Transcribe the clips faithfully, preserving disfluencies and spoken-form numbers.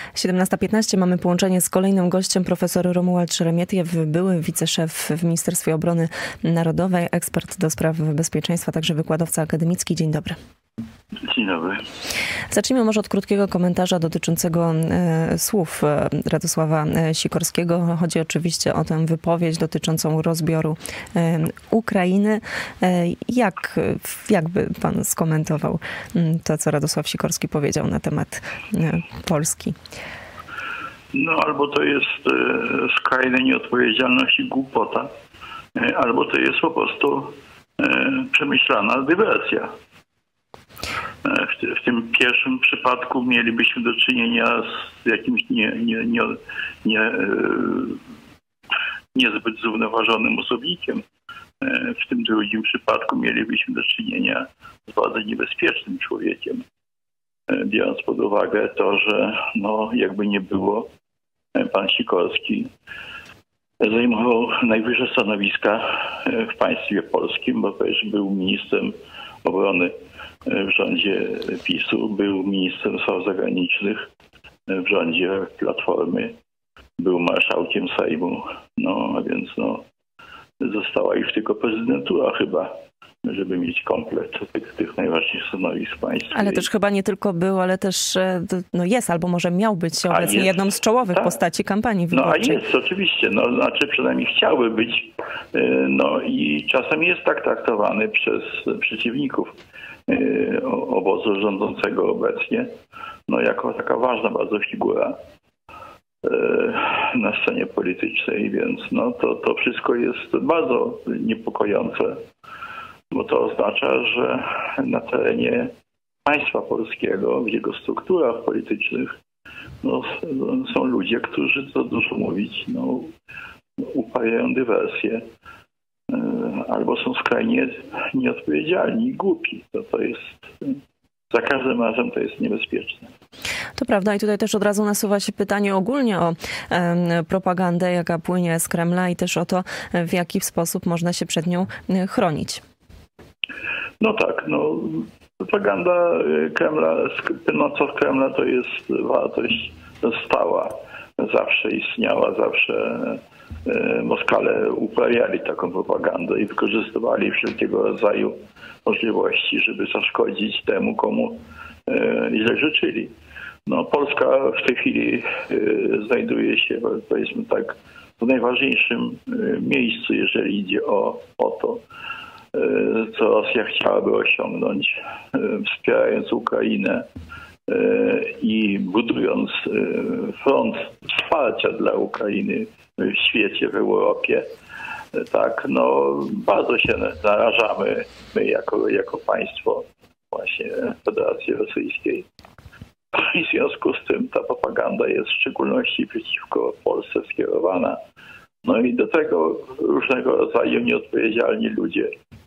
siedemnasta piętnaście mamy połączenie z kolejnym gościem, profesor Romuald Szeremietjew, były wiceszef w Ministerstwie Obrony Narodowej, ekspert do spraw bezpieczeństwa, także wykładowca akademicki. Dzień dobry. Dzień dobry. Zacznijmy może od krótkiego komentarza dotyczącego e, słów Radosława Sikorskiego. Chodzi oczywiście o tę wypowiedź dotyczącą rozbioru e, Ukrainy. E, jak, jak by pan skomentował to, co Radosław Sikorski powiedział na temat e, Polski? No albo to jest e, skrajna nieodpowiedzialność i głupota, e, albo to jest po prostu e, przemyślana dywersja. W, w tym pierwszym przypadku mielibyśmy do czynienia z jakimś nie, nie, nie, nie, niezbyt zrównoważonym osobnikiem. W tym drugim przypadku mielibyśmy do czynienia z bardzo niebezpiecznym człowiekiem. Biorąc pod uwagę to, że no, jakby nie było, pan Sikorski zajmował najwyższe stanowiska w państwie polskim, bo też był ministrem obrony w rządzie PiSu, był ministrem spraw zagranicznych w rządzie Platformy, był marszałkiem Sejmu, no a więc no, została już tylko prezydentura chyba, żeby mieć komplet tych, tych najważniejszych stanowisk w państwie. Ale też chyba nie tylko był, ale też no jest, albo może miał być obecnie jest, jedną z czołowych tak. postaci kampanii wyborczej. No a jest, oczywiście. No, znaczy przynajmniej chciały być. No i czasem jest tak traktowany przez przeciwników obozu rządzącego obecnie, no jako taka ważna bardzo figura na scenie politycznej, więc no to, to wszystko jest bardzo niepokojące, bo to oznacza, że na terenie państwa polskiego, w jego strukturach politycznych no, są ludzie, którzy, co dużo mówić, no, uprawiają dywersję, albo są skrajnie nieodpowiedzialni i głupi. To, to jest, za każdym razem to jest niebezpieczne. To prawda i tutaj też od razu nasuwa się pytanie ogólnie o e, propagandę, jaka płynie z Kremla i też o to, w jaki sposób można się przed nią chronić. No tak, no propaganda Kremla, no z Kremla to jest wartość stała. Zawsze istniała, zawsze Moskale uprawiali taką propagandę i wykorzystywali wszelkiego rodzaju możliwości, żeby zaszkodzić temu, komu źle życzyli. No, Polska w tej chwili znajduje się, powiedzmy tak, w najważniejszym miejscu, jeżeli idzie o, o to, co Rosja chciałaby osiągnąć, wspierając Ukrainę i budując front wsparcia dla Ukrainy w świecie, w Europie. Tak, no bardzo się narażamy my jako, jako państwo właśnie Federacji Rosyjskiej. I w związku z tym ta propaganda jest w szczególności przeciwko Polsce skierowana. No i do tego różnego rodzaju nieodpowiedzialni ludzie,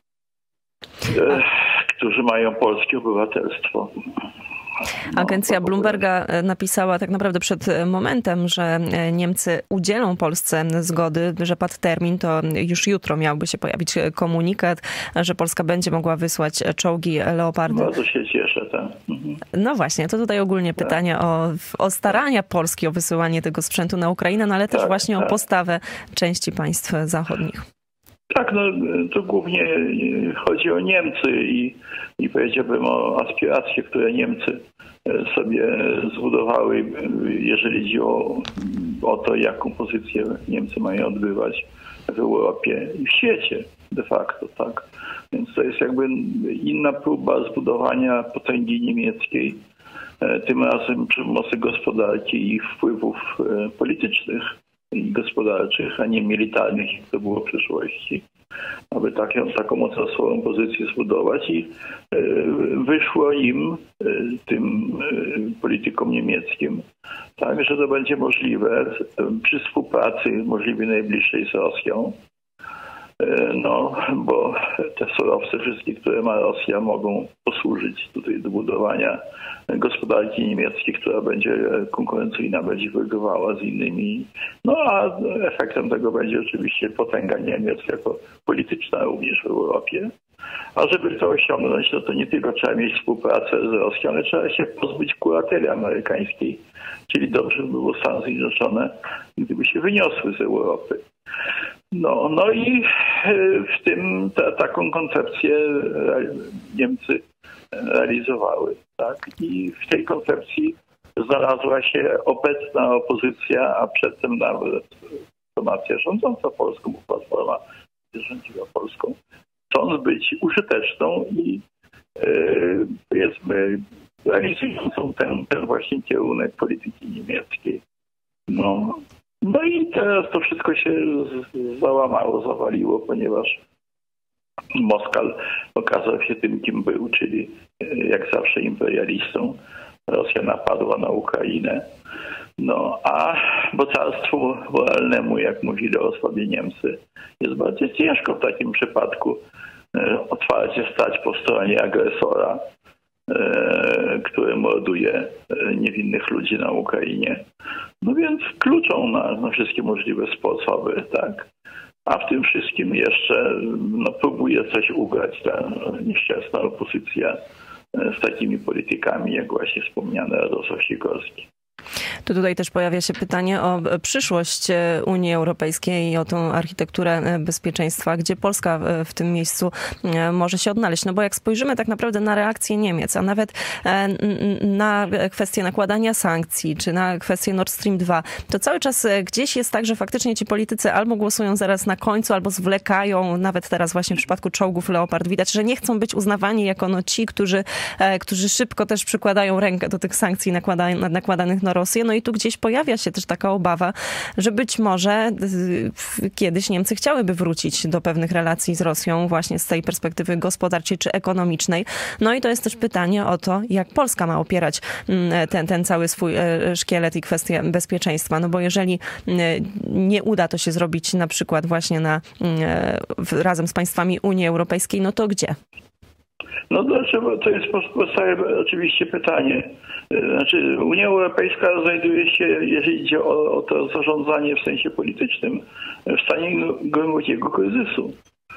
e, którzy mają polskie obywatelstwo. No, Agencja Bloomberga napisała tak naprawdę przed momentem, że Niemcy udzielą Polsce zgody, że padł termin, to już jutro miałby się pojawić komunikat, że Polska będzie mogła wysłać czołgi Leopardy. Bardzo się cieszę. Tak. Mhm. No właśnie, to tutaj ogólnie pytanie tak. o, o starania Polski o wysyłanie tego sprzętu na Ukrainę, no ale też tak, właśnie tak. o postawę części państw zachodnich. Tak, no to głównie chodzi o Niemcy i, i powiedziałbym o aspiracje, które Niemcy sobie zbudowały, jeżeli chodzi o, o to, jaką pozycję Niemcy mają odbywać w Europie i w świecie de facto, tak. Więc to jest jakby inna próba zbudowania potęgi niemieckiej, tym razem przy pomocy gospodarki i wpływów politycznych i gospodarczych, a nie militarnych, jak to było w przeszłości, aby taką, taką mocną pozycję zbudować i wyszło im, tym politykom niemieckim, tak, że to będzie możliwe przy współpracy możliwie najbliższej z Rosją, no, bo te surowce wszystkie, które ma Rosja, mogą posłużyć tutaj do budowania gospodarki niemieckiej, która będzie konkurencyjna, będzie wygrywała z innymi. No a efektem tego będzie oczywiście potęga Niemiec jako polityczna również w Europie. A żeby to osiągnąć, no to nie tylko trzeba mieć współpracę z Rosją, ale trzeba się pozbyć kurateli amerykańskiej. Czyli dobrze by było Stany Zjednoczone, gdyby się wyniosły z Europy. No, no i w tym ta, taką koncepcję Niemcy realizowały. Tak? I w tej koncepcji znalazła się obecna opozycja, a przedtem nawet formacja rządząca Polską, bo Platforma rządziła Polską, chcąc być użyteczną i yy, powiedzmy realizującą ten, ten właśnie kierunek polityki niemieckiej. No, no i teraz to wszystko się załamało, zawaliło, ponieważ Moskal okazał się tym, kim był, czyli jak zawsze imperialistą. Rosja napadła na Ukrainę. No a mocarstwu moralnemu, jak mówili o sobie Niemcy, jest bardzo ciężko w takim przypadku otwarcie stać po stronie agresora, który morduje niewinnych ludzi na Ukrainie. No więc kluczą na, na wszystkie możliwe sposoby, tak. A w tym wszystkim jeszcze no, próbuje coś ugrać ta nieszczęsna opozycja z takimi politykami, jak właśnie wspomniany Radosław Sikorski. To tutaj też pojawia się pytanie o przyszłość Unii Europejskiej i o tą architekturę bezpieczeństwa, gdzie Polska w tym miejscu może się odnaleźć. No bo jak spojrzymy tak naprawdę na reakcję Niemiec, a nawet na kwestię nakładania sankcji, czy na kwestię Nord Stream dwa, to cały czas gdzieś jest tak, że faktycznie ci politycy albo głosują zaraz na końcu, albo zwlekają. Nawet teraz właśnie w przypadku czołgów Leopard widać, że nie chcą być uznawani jako no ci, którzy, którzy szybko też przykładają rękę do tych sankcji nakładanych na Rosję. No i tu gdzieś pojawia się też taka obawa, że być może kiedyś Niemcy chciałyby wrócić do pewnych relacji z Rosją właśnie z tej perspektywy gospodarczej czy ekonomicznej. No i to jest też pytanie o to, jak Polska ma opierać ten, ten cały swój szkielet i kwestię bezpieczeństwa. No bo jeżeli nie uda to się zrobić na przykład właśnie na, razem z państwami Unii Europejskiej, no to gdzie? No dlaczego? To jest podstawowe oczywiście pytanie. Znaczy Unia Europejska znajduje się, jeżeli idzie o, o to zarządzanie w sensie politycznym, w stanie głębokiego kryzysu.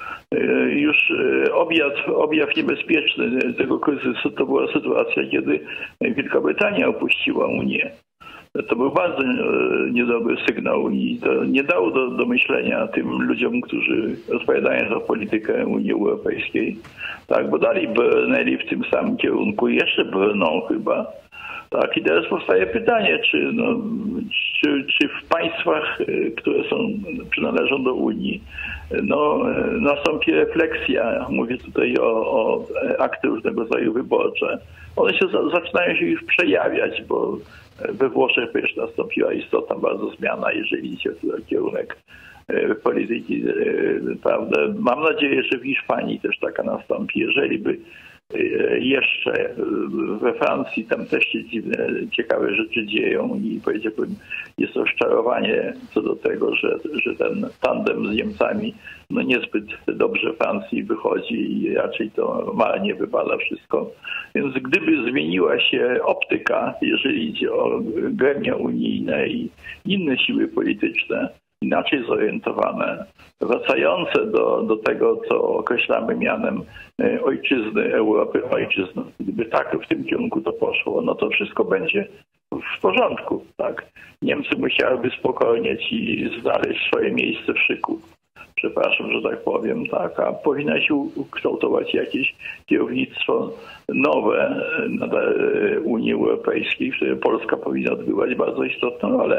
Już objaw, objaw niebezpieczny tego kryzysu to była sytuacja, kiedy Wielka Brytania opuściła Unię. To był bardzo niedobry sygnał i to nie dało do, do myślenia tym ludziom, którzy odpowiadają za politykę Unii Europejskiej. Tak, bo dalej brnęli w tym samym kierunku i jeszcze brną chyba. Tak, i teraz powstaje pytanie, czy, no, czy, czy w państwach, które są, przynależą do Unii, no, nastąpi refleksja. Mówię tutaj o, o akty różnego rodzaju wyborcze. One się zaczynają się już przejawiać, bo we Włoszech przecież nastąpiła istotna bardzo zmiana, jeżeli idzie o kierunek polityki, prawda. Mam nadzieję, że w Hiszpanii też taka nastąpi. Jeżeli by jeszcze we Francji tam też się dziwne, ciekawe rzeczy dzieją i powiedziałbym, jest to rozczarowanie co do tego, że, że ten tandem z Niemcami no niezbyt dobrze Francji wychodzi i raczej to normalnie wypada wszystko. Więc gdyby zmieniła się optyka, jeżeli idzie o gremia unijne i inne siły polityczne, inaczej zorientowane, wracające do, do tego, co określamy mianem ojczyzny, Europy ojczyzny. Gdyby tak w tym kierunku to poszło, no to wszystko będzie w porządku. Tak? Niemcy musiałyby spokojnieć i znaleźć swoje miejsce w szyku. Przepraszam, że tak powiem, tak, a powinna się ukształtować jakieś kierownictwo nowe na Unii Europejskiej, w której Polska powinna odgrywać bardzo istotną rolę.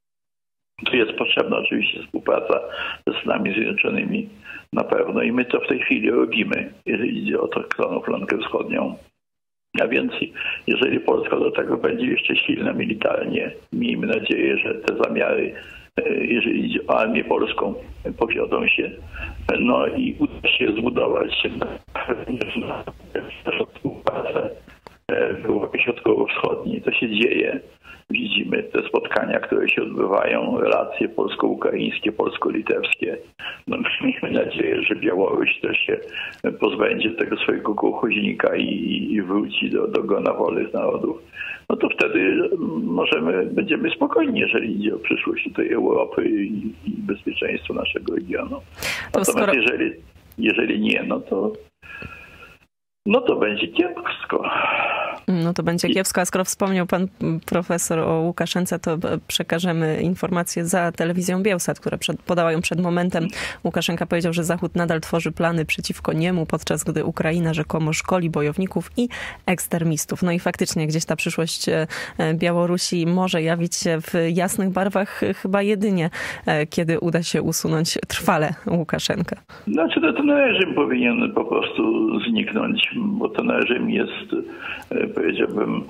Tu jest potrzebna oczywiście współpraca ze Stanami Zjednoczonymi na pewno i my to w tej chwili robimy, jeżeli idzie o tą flankę wschodnią. A więc jeżeli Polska do tego będzie jeszcze silna militarnie, miejmy nadzieję, że te zamiary, jeżeli idzie o armię polską, powiodą się, no i uda się zbudować naszą współpracę w Europie Środkowo-Wschodniej. To się dzieje. Widzimy te spotkania, które się odbywają, relacje polsko-ukraińskie, polsko-litewskie. No, miejmy nadzieję, że Białoruś też się pozbędzie tego swojego kołchoźnika i, i wróci do, do grona wolnych narodów. No to wtedy możemy, będziemy spokojni, jeżeli idzie o przyszłość tej Europy i, i bezpieczeństwo naszego regionu. Natomiast skoro... jeżeli, jeżeli nie, no to no to będzie kiepsko. No to będzie kiepsko, a skoro wspomniał pan profesor o Łukaszence, to przekażemy informację za telewizją Biełsat, która przed, podała ją przed momentem. Łukaszenka powiedział, że Zachód nadal tworzy plany przeciwko niemu, podczas gdy Ukraina rzekomo szkoli bojowników i ekstremistów. No i faktycznie gdzieś ta przyszłość Białorusi może jawić się w jasnych barwach chyba jedynie, kiedy uda się usunąć trwale Łukaszenkę. Znaczy to ten reżim powinien po prostu zniknąć, bo ten reżim jest, powiedziałbym,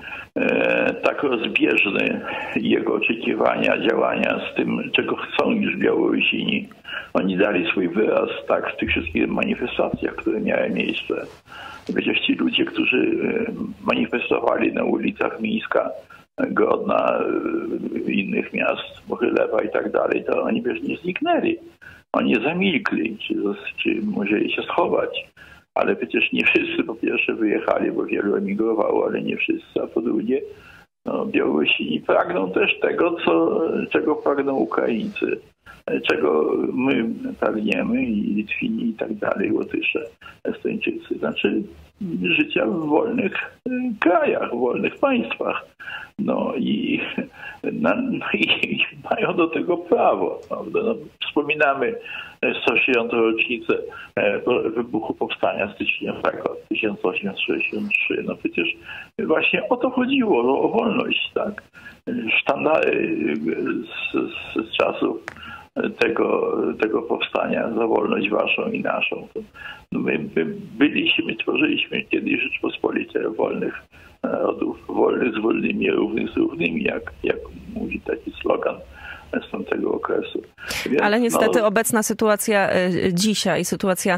tak rozbieżny, jego oczekiwania, działania z tym, czego chcą już Białorusini. Oni dali swój wyraz tak w tych wszystkich manifestacjach, które miały miejsce. Przecież ci ludzie, którzy manifestowali na ulicach Mińska, Grodna, innych miast, Mohylewa i tak dalej, to oni przecież nie zniknęli. Oni zamilkli, czy, czy musieli się schować. Ale przecież nie wszyscy po pierwsze wyjechali, bo wielu emigrowało, ale nie wszyscy, a po drugie no, Białorusini pragną też tego, co, czego pragną Ukraińcy, czego my pragniemy i Litwini i tak dalej, Łotysze, Estończycy. Znaczy życia w wolnych krajach, w wolnych państwach. No i, na, i mają do tego prawo. Prawda? No, wspominamy sto dziesiątą rocznicę wybuchu powstania styczniowego tysiąc osiemset sześćdziesiątego trzeciego. No przecież właśnie o to chodziło, o wolność, tak? Sztandary z, z, z czasów tego, tego powstania za wolność waszą i naszą. No my, my byliśmy, tworzyliśmy kiedyś Rzeczpospolitę wolnych narodów, wolnych z wolnymi, równych z równymi, jak, jak mówi taki slogan z tamtego okresu. Więc, ale niestety no, obecna sytuacja dzisiaj, sytuacja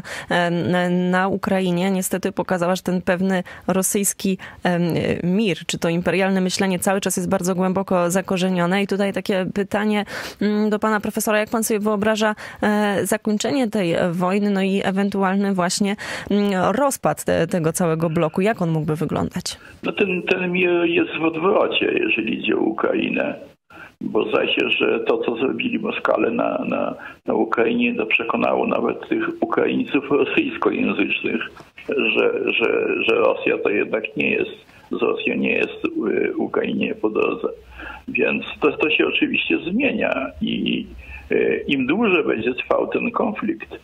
na Ukrainie niestety pokazała, że ten pewny rosyjski mir, czy to imperialne myślenie cały czas jest bardzo głęboko zakorzenione. I tutaj takie pytanie do pana profesora, jak pan sobie wyobraża zakończenie tej wojny, no i ewentualny właśnie rozpad te, tego całego bloku. Jak on mógłby wyglądać? No ten, ten mir jest w odwrocie, jeżeli idzie o Ukrainę. Bo zdaje się, że to, co zrobili Moskale na, na, na Ukrainie, to przekonało nawet tych Ukraińców rosyjskojęzycznych, że, że, że Rosja to jednak nie jest, z Rosją nie jest Ukrainie po drodze. Więc to, to się oczywiście zmienia i im dłużej będzie trwał ten konflikt,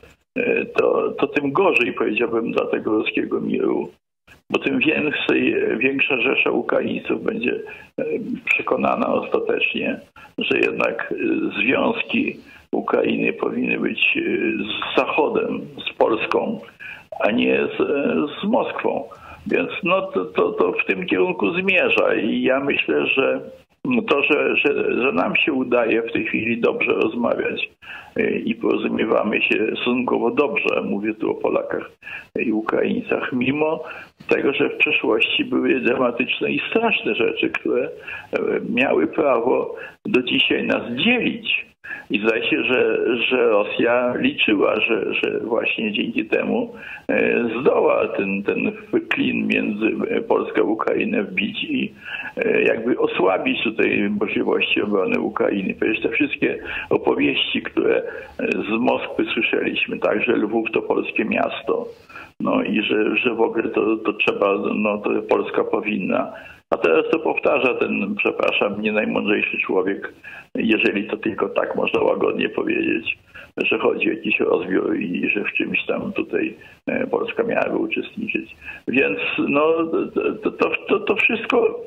to, to tym gorzej, powiedziałbym, dla tego ruskiego miru. Bo tym więcej, większa rzesza Ukraińców będzie przekonana ostatecznie, że jednak związki Ukrainy powinny być z Zachodem, z Polską, a nie z, z Moskwą. Więc no to, to, to w tym kierunku zmierza i ja myślę, że to, że, że, że nam się udaje w tej chwili dobrze rozmawiać i porozumiewamy się stosunkowo dobrze, mówię tu o Polakach i Ukraińcach, mimo tego, że w przeszłości były dramatyczne i straszne rzeczy, które miały prawo do dzisiaj nas dzielić. I zdaje się, że, że Rosja liczyła, że, że właśnie dzięki temu zdoła ten, ten klin między Polską a Ukrainę wbić i jakby osłabić tutaj możliwości obrony Ukrainy. Przecież te wszystkie opowieści, które z Moskwy słyszeliśmy, tak, że Lwów to polskie miasto, no i że, że w ogóle to, to trzeba, no to Polska powinna. A teraz to powtarza ten, przepraszam, nie najmądrzejszy człowiek, jeżeli to tylko tak można łagodnie powiedzieć, że chodzi o jakiś rozbiór i że w czymś tam tutaj Polska miałaby uczestniczyć. Więc no, to, to, to, to wszystko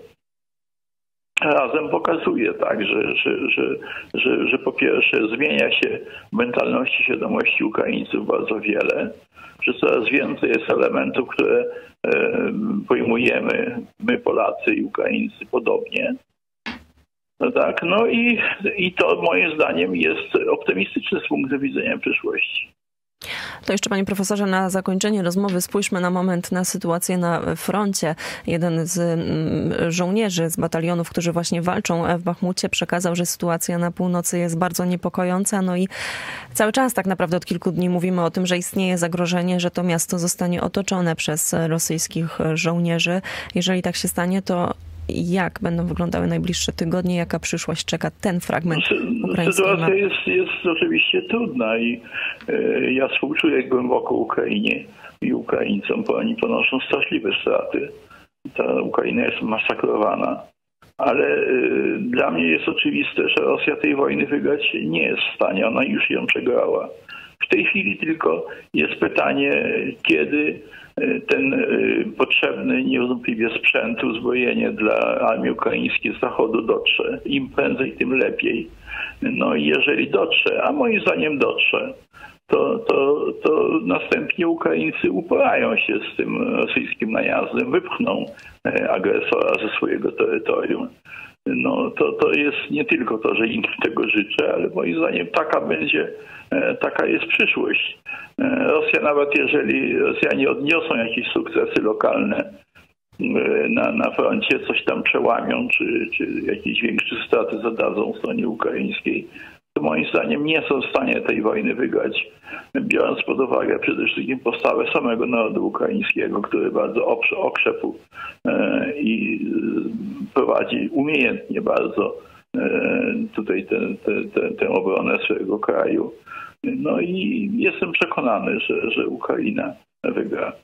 razem pokazuje, tak, że, że, że, że, że po pierwsze zmienia się w mentalności, świadomości Ukraińców bardzo wiele, że coraz więcej jest elementów, które e, pojmujemy my Polacy i Ukraińcy podobnie. No tak, no i, i to moim zdaniem jest optymistyczne z punktu widzenia przyszłości. To jeszcze, panie profesorze, na zakończenie rozmowy spójrzmy na moment na sytuację na froncie. Jeden z żołnierzy z batalionów, którzy właśnie walczą w Bachmucie, przekazał, że sytuacja na północy jest bardzo niepokojąca. No i cały czas tak naprawdę od kilku dni mówimy o tym, że istnieje zagrożenie, że to miasto zostanie otoczone przez rosyjskich żołnierzy. Jeżeli tak się stanie, to Jak będą wyglądały najbliższe tygodnie? Jaka przyszłość czeka ten fragment ukraińskiej Sytuacja mapy? jest, jest oczywiście trudna i e, ja współczuję głęboko Ukrainie i Ukraińcom, bo oni ponoszą straszliwe straty. Ta Ukraina jest masakrowana. Ale y, dla mnie jest oczywiste, że Rosja tej wojny wygrać nie jest w stanie. Ona już ją przegrała. W tej chwili tylko jest pytanie, kiedy y, ten y, potrzebny niewątpliwie sprzęt, uzbrojenie dla armii ukraińskiej z zachodu dotrze. Im prędzej, tym lepiej. No i jeżeli dotrze, a moim zdaniem dotrze, to, to, to następnie Ukraińcy uporają się z tym rosyjskim najazdem, wypchną agresora ze swojego terytorium. No to, to jest nie tylko to, że im tego życzę, ale moim zdaniem taka będzie, taka jest przyszłość. Rosja, nawet jeżeli Rosjanie odniosą jakieś sukcesy lokalne na, na froncie, coś tam przełamią, czy, czy jakieś większe straty zadadzą stronie ukraińskiej, to moim zdaniem nie są w stanie tej wojny wygrać, biorąc pod uwagę przede wszystkim postawę samego narodu ukraińskiego, który bardzo okrzepł i prowadzi umiejętnie bardzo tutaj tę, tę, tę, tę obronę swojego kraju. No i jestem przekonany, że, że Ukraina wygra.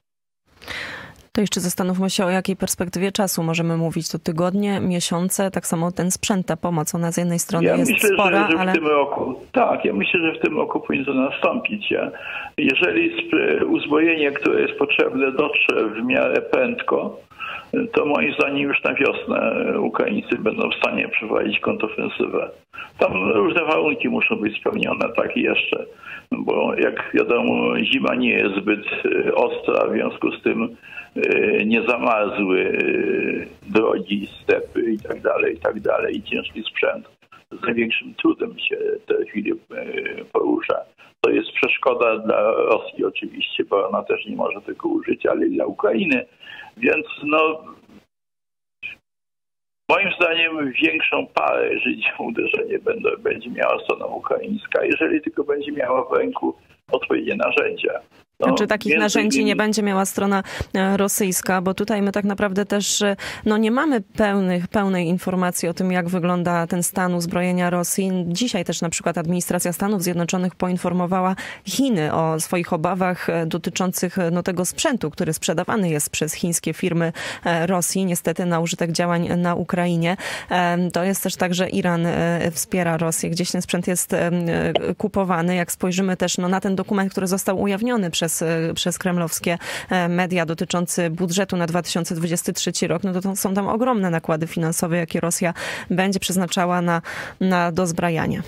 To jeszcze zastanówmy się, o jakiej perspektywie czasu możemy mówić. To tygodnie, miesiące, tak samo ten sprzęt, ta pomoc, ona z jednej strony ja jest myślę, spora, że, że ale... w tym roku, tak, ja myślę, że w tym roku powinno nastąpić. Ja, jeżeli uzbrojenie, które jest potrzebne, dotrze w miarę prędko, to moim zdaniem już na wiosnę Ukraińcy będą w stanie przeprowadzić kontrofensywę. Tam różne warunki muszą być spełnione, tak i jeszcze, bo jak wiadomo, zima nie jest zbyt ostra, w związku z tym nie zamarzły drogi, stepy i tak dalej, i tak dalej, i ciężki sprzęt z największym trudem się w tej chwili porusza. To jest przeszkoda dla Rosji oczywiście, bo ona też nie może tego użyć, ale i dla Ukrainy. Więc no, moim zdaniem większą parę, jeżeli uderzenie będą, będzie miała strona ukraińska, jeżeli tylko będzie miała w ręku odpowiednie narzędzia. No, Znaczy takich narzędzi innymi... nie będzie miała strona rosyjska, bo tutaj my tak naprawdę też no, nie mamy pełnych, pełnej informacji o tym, jak wygląda ten stan uzbrojenia Rosji. Dzisiaj też na przykład administracja Stanów Zjednoczonych poinformowała Chiny o swoich obawach dotyczących no, tego sprzętu, który sprzedawany jest przez chińskie firmy Rosji, niestety na użytek działań na Ukrainie. To jest też tak, że Iran wspiera Rosję, gdzieś ten sprzęt jest kupowany. Jak spojrzymy też no, na ten dokument, który został ujawniony przez Przez, przez kremlowskie media dotyczący budżetu na dwa tysiące dwudziesty trzeci rok, no to, to są tam ogromne nakłady finansowe, jakie Rosja będzie przeznaczała na, na dozbrajanie.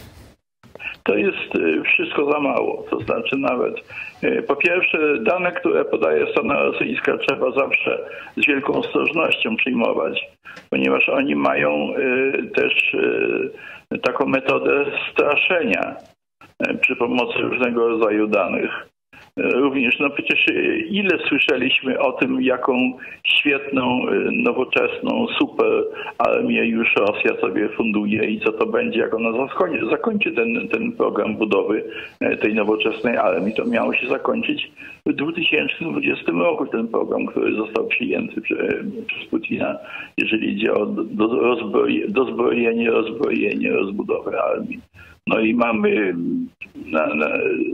To jest wszystko za mało. To znaczy nawet po pierwsze dane, które podaje strona rosyjska, trzeba zawsze z wielką ostrożnością przyjmować, ponieważ oni mają też taką metodę straszenia przy pomocy różnego rodzaju danych. Również, no przecież ile słyszeliśmy o tym, jaką świetną, nowoczesną, super armię już Rosja sobie funduje i co to będzie, jak ona zakończy ten, ten program budowy tej nowoczesnej armii. To miało się zakończyć w dwa tysiące dwudziestym roku ten program, który został przyjęty przez, przez Putina, jeżeli idzie o dozbrojenie, dozbrojenie, rozbrojenie, rozbudowę armii. No i mamy na, na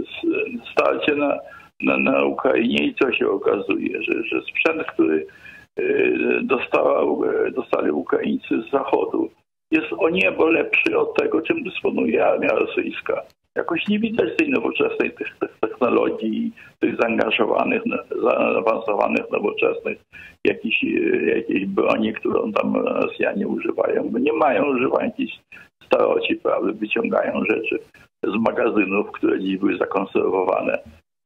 starcie na, na, na Ukrainie i co się okazuje, że, że sprzęt, który dostała, dostali Ukraińcy z zachodu, jest o niebo lepszy od tego, czym dysponuje armia rosyjska. Jakoś nie widać tej nowoczesnej tych, tych technologii, tych zaangażowanych, zaawansowanych, nowoczesnych jakichś, jakiejś broni, którą tam Rosjanie używają, bo nie mają, używają jakichś staroci, prawda, wyciągają rzeczy z magazynów, które dziś były zakonserwowane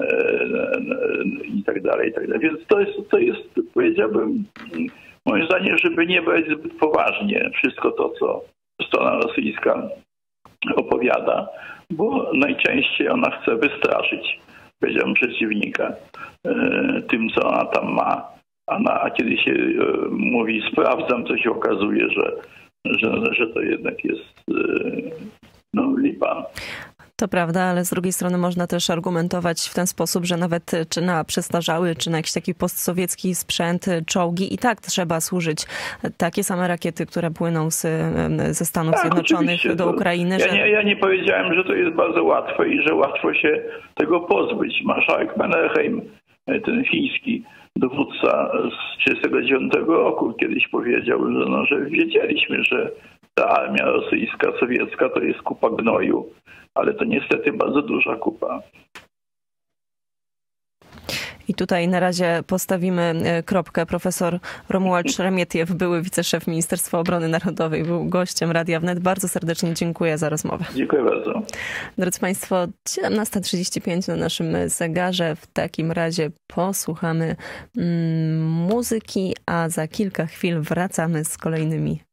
i tak dalej, i tak dalej. Więc to jest, to jest, powiedziałbym, moim zdaniem, żeby nie brać zbyt poważnie wszystko to, co strona rosyjska opowiada, bo najczęściej ona chce wystraszyć, powiedziałbym, przeciwnika tym, co ona tam ma. A, na, a kiedy się mówi sprawdzam, to się okazuje, że, że, że to jednak jest no, lipa. To prawda, ale z drugiej strony można też argumentować w ten sposób, że nawet czy na przestarzały, czy na jakiś taki postsowiecki sprzęt, czołgi i tak trzeba służyć takie same rakiety, które płyną z, ze Stanów tak, Zjednoczonych do Ukrainy. Ja, że... nie, ja nie powiedziałem, że to jest bardzo łatwe i że łatwo się tego pozbyć. Marszałek Mannerheim, ten chiński dowódca z trzydziestego dziewiątego roku kiedyś powiedział, że, no, że wiedzieliśmy, że ta armia rosyjska, sowiecka to jest kupa gnoju, ale to niestety bardzo duża kupa. I tutaj na razie postawimy kropkę. Profesor Romuald Szeremietiew, były wiceszef Ministerstwa Obrony Narodowej, był gościem Radia Wnet. Bardzo serdecznie dziękuję za rozmowę. Dziękuję bardzo. Drodzy Państwo, siedemnasta trzydzieści pięć na naszym zegarze. W takim razie posłuchamy mm, muzyki, a za kilka chwil wracamy z kolejnymi